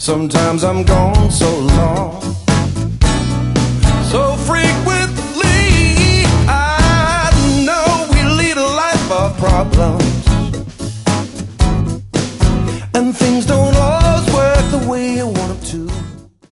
Sometimes I'm gone so long, so frequently. I know we lead a life of problems, and things don't always